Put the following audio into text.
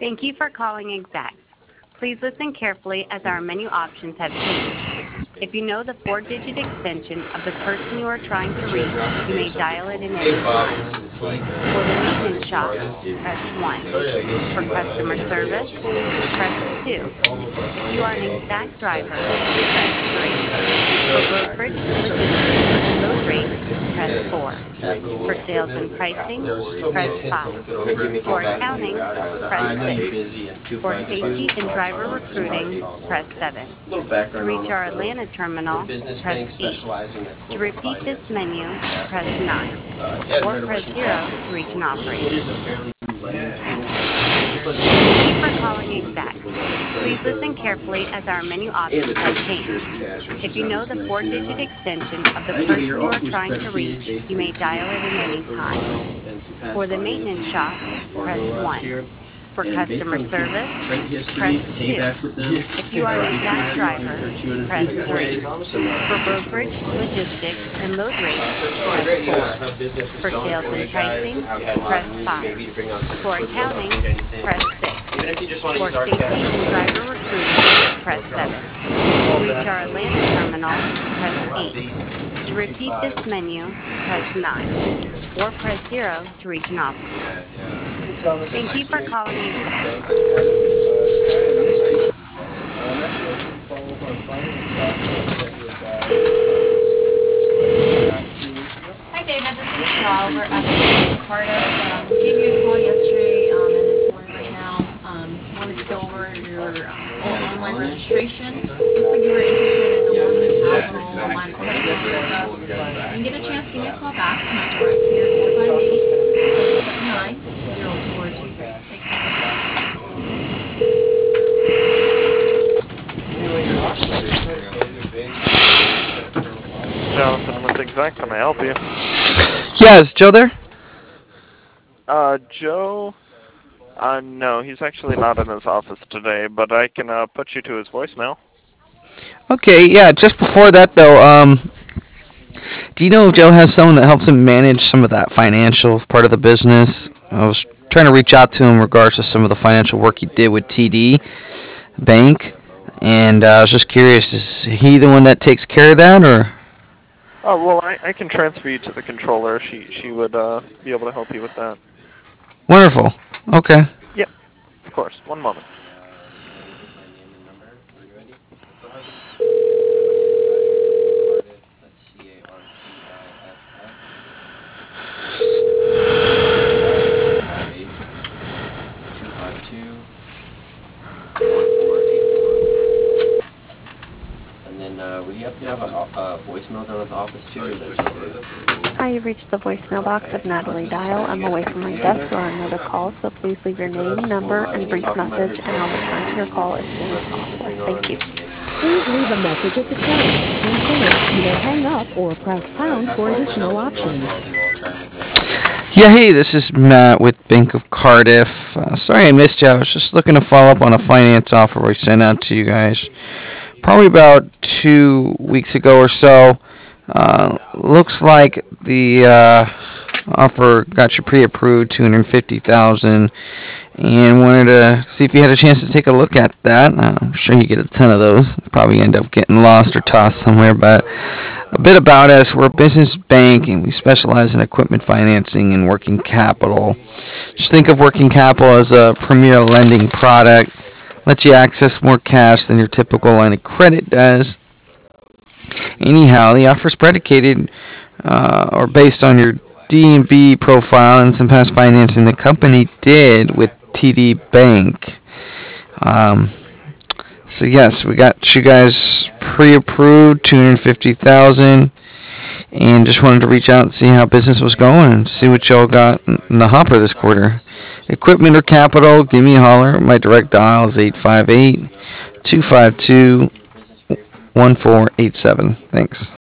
Thank you for calling Exact. Please listen carefully as our menu options have changed. If you know the four-digit extension of the person you are trying to reach, you may dial it in any time. For the maintenance shop, press 1. For customer service, press 2. If you are an Exact driver, press 3. For brokerage, logistics, and load rates, press 4. For sales and pricing, press 5. For accounting, press 6. For safety and driver recruiting, press 7. To reach our Atlanta terminal, press 8. To repeat this menu, press 9. Or press 0 to reach an operator. Thank you for calling Exact. Please listen carefully as our menu options have changed. If you know the four-digit extension of the person you are trying to reach, you may dial it in any time. For the maintenance shop, press 1. For customer service, press 2. If you are an Exact driver, press 3. For brokerage, logistics, and load rates, press 4. For sales and pricing, press 5. For accounting, press 6. For safety and driver recruiting, press 7. To reach our Atlanta terminal, press 8. To repeat this menu, press 9. Or press 0 to reach an operator. Thank you for calling Exact. Hi, David. This is Michelle. We're at the Cardiff. Gave you a call yesterday and this morning right now. Wanted to go over your online registration. Looks like you were interested in the working capital line of credit with us. If you get a chance, give me a call back. My direct here, 458-779-0243. Jonathan with Exact, can I help you? Yeah, is Joe there? Joe? No, he's actually not in his office today, but I can put you to his voicemail. Okay, yeah, just before that though, do you know if Joe has someone that helps him manage some of that financial part of the business? I was trying to reach out to him in regards to some of the financial work he did with TD Bank, and I was just curious, is he the one that takes care of that, or? Oh, well, I can transfer you to the controller. She would be able to help you with that. Wonderful. Okay. Yep, of course. One moment. Would you happen to have a voicemail down at the office too? Or is that just Hi, you've reached the voicemail box of Natalie Dial. I'm away from my desk or on another call, so please leave your name, number, and brief message, and I'll return to your call as soon as possible. Thank you. Please leave a message at the tone. When finished, you may hang up or press pound for additional options. Yeah, hey, this is Matt with Bank of Cardiff. Sorry I missed you. I was just looking to follow up on a finance offer we sent out to you guys probably about 2 weeks ago or so. Looks like the offer got you pre-approved, $250,000, and wanted to see if you had a chance to take a look at that. I'm sure you get a ton of those. Probably end up getting lost or tossed somewhere, but a bit about us. We're a business bank, and we specialize in equipment financing and working capital. Just think of working capital as a premier lending product. Lets you access more cash than your typical line of credit does. Anyhow, the offer is predicated or based on your D&B profile and some past financing the company did with TD Bank. So yes, we got you guys pre-approved, $250,000, and just wanted to reach out and see how business was going and see what y'all got in the hopper this quarter. Equipment or capital, give me a holler. My direct dial is 858-252-1487. Thanks.